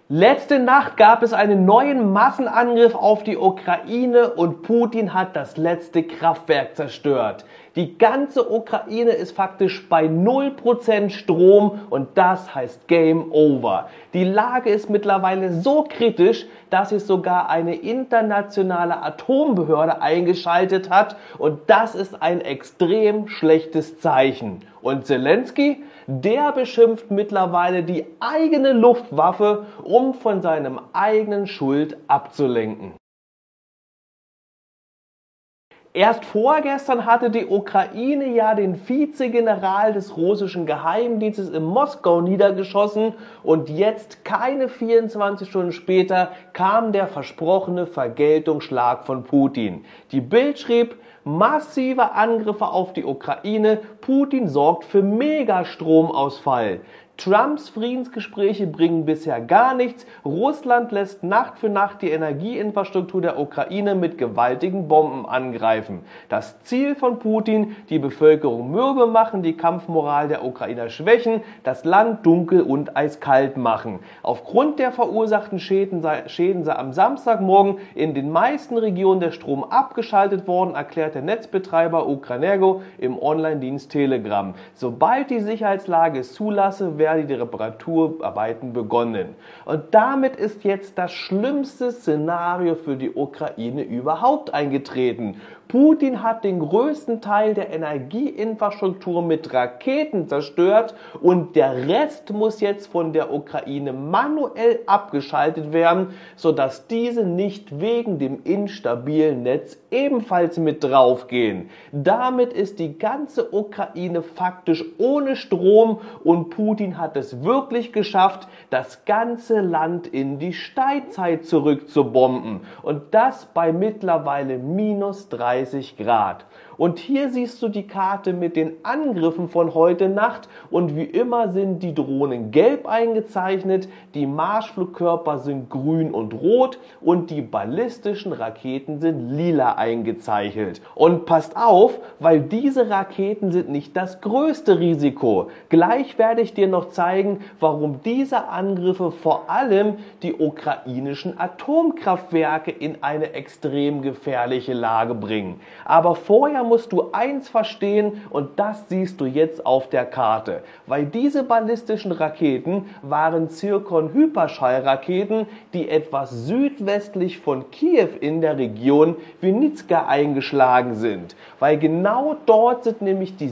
Letzte Nacht gab es einen neuen Massenangriff auf die Ukraine und Putin hat das letzte Kraftwerk zerstört. Die ganze Ukraine ist faktisch bei 0% Strom und das heißt Game Over. Die Lage ist mittlerweile so kritisch, dass sich sogar eine internationale Atombehörde eingeschaltet hat und das ist ein extrem schlechtes Zeichen. Und Zelensky, der beschimpft mittlerweile die eigene Luftwaffe, um von seinem eigenen Schuld abzulenken. Erst vorgestern hatte die Ukraine ja den Vizegeneral des russischen Geheimdienstes in Moskau niedergeschossen und jetzt, keine 24 Stunden später, kam der versprochene Vergeltungsschlag von Putin. Die Bild schrieb: Massive Angriffe auf die Ukraine, Putin sorgt für Megastromausfall. Trumps Friedensgespräche bringen bisher gar nichts. Russland lässt Nacht für Nacht die Energieinfrastruktur der Ukraine mit gewaltigen Bomben angreifen. Das Ziel von Putin: die Bevölkerung mürbe machen, die Kampfmoral der Ukrainer schwächen, das Land dunkel und eiskalt machen. Aufgrund der verursachten Schäden sei am Samstagmorgen in den meisten Regionen der Strom abgeschaltet worden, erklärt der Netzbetreiber Ukrenergo im Online-Dienst Telegram. Sobald die Sicherheitslage es zulasse, werden die Reparaturarbeiten begonnen. Und damit ist jetzt das schlimmste Szenario für die Ukraine überhaupt eingetreten. Putin hat den größten Teil der Energieinfrastruktur mit Raketen zerstört und der Rest muss jetzt von der Ukraine manuell abgeschaltet werden, sodass diese nicht wegen dem instabilen Netz ebenfalls mit draufgehen. Damit ist die ganze Ukraine faktisch ohne Strom und Putin hat es wirklich geschafft, das ganze Land in die Steinzeit zurückzubomben. Und das bei mittlerweile minus 30 Grad. Und hier siehst du die Karte mit den Angriffen von heute Nacht und wie immer sind die Drohnen gelb eingezeichnet, die Marschflugkörper sind grün und rot und die ballistischen Raketen sind lila eingezeichnet. Und passt auf, weil diese Raketen sind nicht das größte Risiko. Gleich werde ich dir noch zeigen, warum diese Angriffe vor allem die ukrainischen Atomkraftwerke in eine extrem gefährliche Lage bringen. Aber vorher musst du eins verstehen und das siehst du jetzt auf der Karte. Weil diese ballistischen Raketen waren Zirkon-Hyperschallraketen, die etwas südwestlich von Kiew in der Region Winnytska eingeschlagen sind. Weil genau dort sind nämlich die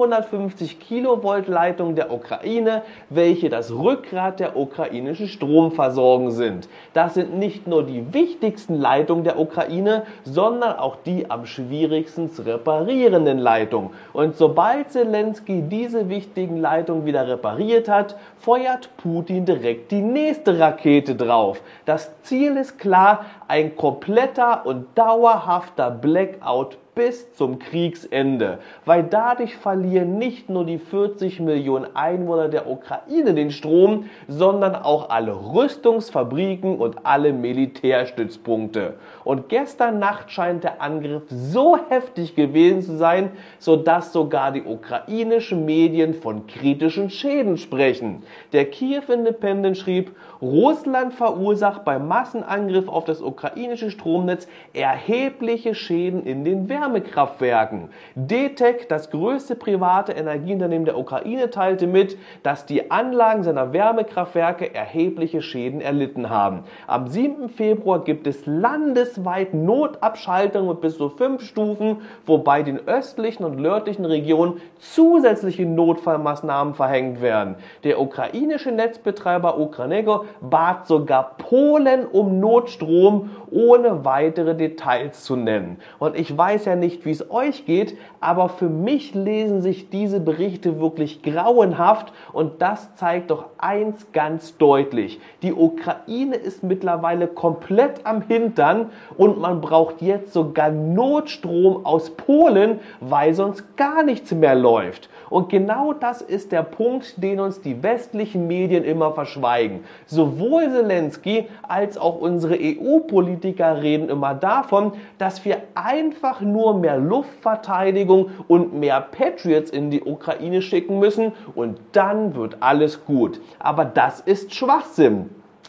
750 Kilovolt Leitungen der Ukraine, welche das Rückgrat der ukrainischen Stromversorgung sind. Das sind nicht nur die wichtigsten Leitungen der Ukraine, sondern auch die am schwierigsten zu reparierenden Leitungen. Und sobald Zelensky diese wichtigen Leitungen wieder repariert hat, feuert Putin direkt die nächste Rakete drauf. Das Ziel ist klar: ein kompletter und dauerhafter Blackout bis zum Kriegsende, weil dadurch verlieren nicht nur die 40 Millionen Einwohner der Ukraine den Strom, sondern auch alle Rüstungsfabriken und alle Militärstützpunkte. Und gestern Nacht scheint der Angriff so heftig gewesen zu sein, sodass sogar die ukrainischen Medien von kritischen Schäden sprechen. Der Kiew Independent schrieb: Russland verursacht beim Massenangriff auf das ukrainische Stromnetz erhebliche Schäden in den Wärmekraftwerken. DTEK, das größte private Energieunternehmen der Ukraine, teilte mit, dass die Anlagen seiner Wärmekraftwerke erhebliche Schäden erlitten haben. Am 7. Februar gibt es landesweit Notabschaltungen mit bis zu 5 Stufen, wobei den östlichen und nördlichen Regionen zusätzliche Notfallmaßnahmen verhängt werden. Der ukrainische Netzbetreiber Ukrenergo bat sogar Polen um Notstrom, ohne weitere Details zu nennen. Und ich weiß ja nicht, wie es euch geht, aber für mich lesen sich diese Berichte wirklich grauenhaft und das zeigt doch eins ganz deutlich: Die Ukraine ist mittlerweile komplett am Hintern und man braucht jetzt sogar Notstrom aus Polen, weil sonst gar nichts mehr läuft. Und genau das ist der Punkt, den uns die westlichen Medien immer verschweigen. Sowohl Zelensky als auch unsere EU-Politiker reden immer davon, dass wir einfach nur mehr Luftverteidigung und mehr Patriots in die Ukraine schicken müssen und dann wird alles gut. Aber das ist Schwachsinn.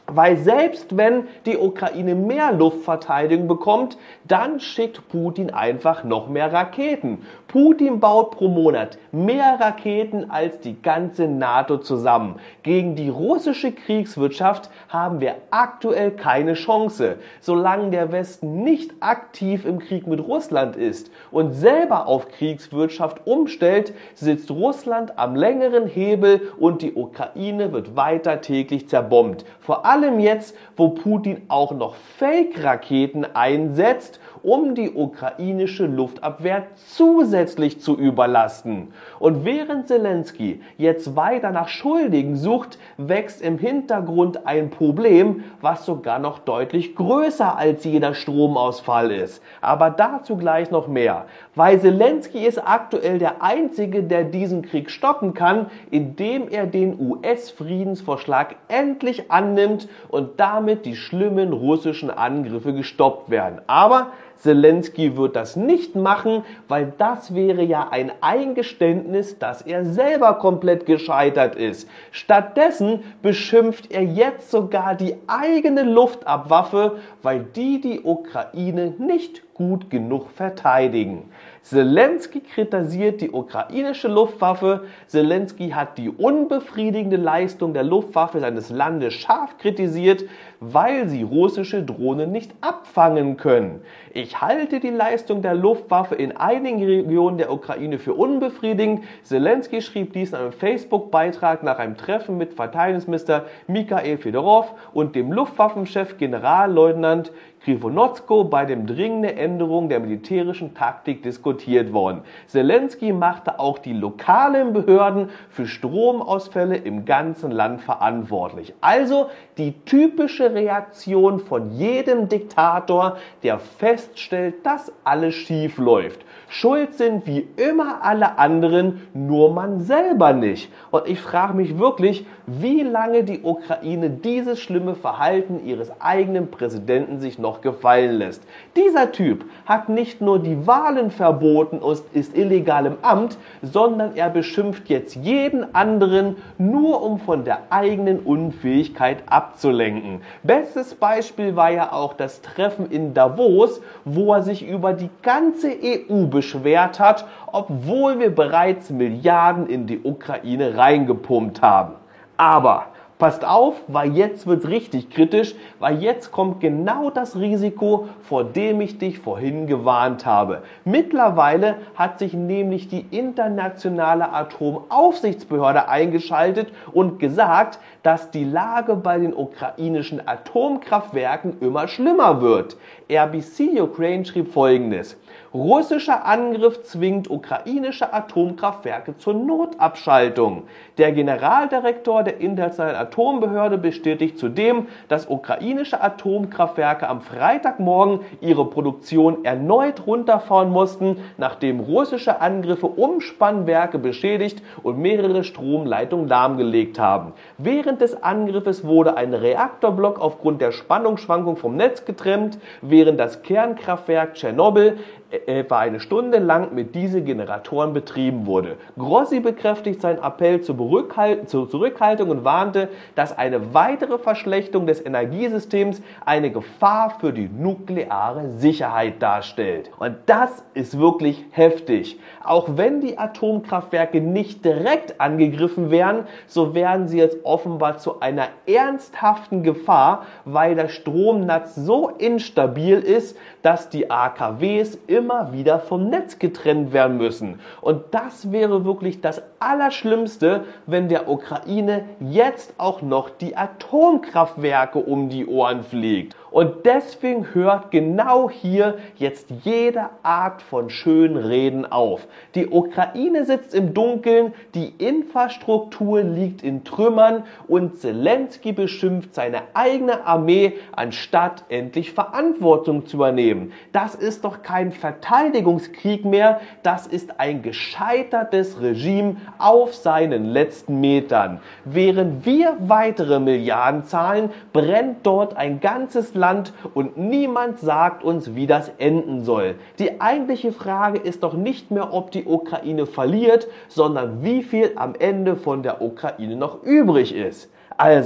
Weil selbst wenn die Ukraine mehr Luftverteidigung bekommt, dann schickt Putin einfach noch mehr Raketen. Putin baut pro Monat mehr Raketen als die ganze NATO zusammen. Gegen die russische Kriegswirtschaft haben wir aktuell keine Chance. Solange der Westen nicht aktiv im Krieg mit Russland ist und selber auf Kriegswirtschaft umstellt, sitzt Russland am längeren Hebel und die Ukraine wird weiter täglich zerbombt. Vor allem jetzt, wo Putin auch noch Fake-Raketen einsetzt, um die ukrainische Luftabwehr zusätzlich zu überlasten. Und während Zelensky jetzt weiter nach Schuldigen sucht, wächst im Hintergrund ein Problem, was sogar noch deutlich größer als jeder Stromausfall ist. Aber dazu gleich noch mehr. Weil Zelensky ist aktuell der Einzige, der diesen Krieg stoppen kann, indem er den US-Friedensvorschlag endlich annimmt und damit die schlimmen russischen Angriffe gestoppt werden. Aber Zelensky wird das nicht machen, weil das wäre ja ein Eingeständnis, dass er selber komplett gescheitert ist. Stattdessen beschimpft er jetzt sogar die eigene Luftabwaffe, weil die Ukraine nicht gut genug verteidigen. Zelensky kritisiert die ukrainische Luftwaffe. Zelensky hat die unbefriedigende Leistung der Luftwaffe seines Landes scharf kritisiert, weil sie russische Drohnen nicht abfangen können. Ich halte die Leistung der Luftwaffe in einigen Regionen der Ukraine für unbefriedigend. Zelensky schrieb dies in einem Facebook-Beitrag nach einem Treffen mit Verteidigungsminister Mikhail Fedorov und dem Luftwaffenchef Generalleutnant Krivonotsko bei dem dringende Änderung der militärischen Taktik diskutiert worden. Zelensky machte auch die lokalen Behörden für Stromausfälle im ganzen Land verantwortlich. Also die typische Reaktion von jedem Diktator, der feststellt, dass alles schief läuft. Schuld sind wie immer alle anderen, nur man selber nicht. Und ich frage mich wirklich, wie lange die Ukraine dieses schlimme Verhalten ihres eigenen Präsidenten sich noch gefallen lässt. Dieser Typ hat nicht nur die Wahlen verboten und ist illegal im Amt, sondern er beschimpft jetzt jeden anderen, nur um von der eigenen Unfähigkeit abzulenken. Bestes Beispiel war ja auch das Treffen in Davos, wo er sich über die ganze EU beschwert hat, obwohl wir bereits Milliarden in die Ukraine reingepumpt haben. Aber passt auf, weil jetzt wird's richtig kritisch, weil jetzt kommt genau das Risiko, vor dem ich dich vorhin gewarnt habe. Mittlerweile hat sich nämlich die internationale Atomaufsichtsbehörde eingeschaltet und gesagt, dass die Lage bei den ukrainischen Atomkraftwerken immer schlimmer wird. RBC Ukraine schrieb Folgendes: Russischer Angriff zwingt ukrainische Atomkraftwerke zur Notabschaltung. Der Generaldirektor der Internationalen Atombehörde bestätigt zudem, dass ukrainische Atomkraftwerke am Freitagmorgen ihre Produktion erneut runterfahren mussten, nachdem russische Angriffe Umspannwerke beschädigt und mehrere Stromleitungen lahmgelegt haben. Während des Angriffes wurde ein Reaktorblock aufgrund der Spannungsschwankung vom Netz getrennt, während das Kernkraftwerk Tschernobyl etwa eine Stunde lang mit Dieselgeneratoren betrieben wurde. Grossi bekräftigt seinen Appell zur Zurückhaltung und warnte, dass eine weitere Verschlechterung des Energiesystems eine Gefahr für die nukleare Sicherheit darstellt. Und das ist wirklich heftig. Auch wenn die Atomkraftwerke nicht direkt angegriffen werden, so werden sie jetzt offenbar zu einer ernsthaften Gefahr, weil das Stromnetz so instabil ist, dass die AKWs immer wieder vom Netz getrennt werden müssen. Und das wäre wirklich das Allerschlimmste, wenn der Ukraine jetzt auch noch die Atomkraftwerke um die Ohren fliegt. Und deswegen hört genau hier jetzt jede Art von schönen Reden auf. Die Ukraine sitzt im Dunkeln, die Infrastruktur liegt in Trümmern und Zelensky beschimpft seine eigene Armee, anstatt endlich Verantwortung zu übernehmen. Das ist doch kein Verteidigungskrieg mehr, das ist ein gescheitertes Regime auf seinen letzten Metern. Während wir weitere Milliarden zahlen, brennt dort ein ganzes Land und niemand sagt uns, wie das enden soll. Die eigentliche Frage ist doch nicht mehr, ob die Ukraine verliert, sondern wie viel am Ende von der Ukraine noch übrig ist. Also,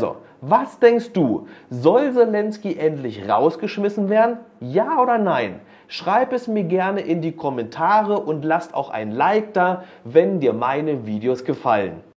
Was denkst du? Soll Zelensky endlich rausgeschmissen werden? Ja oder nein? Schreib es mir gerne in die Kommentare und lasst auch ein Like da, wenn dir meine Videos gefallen.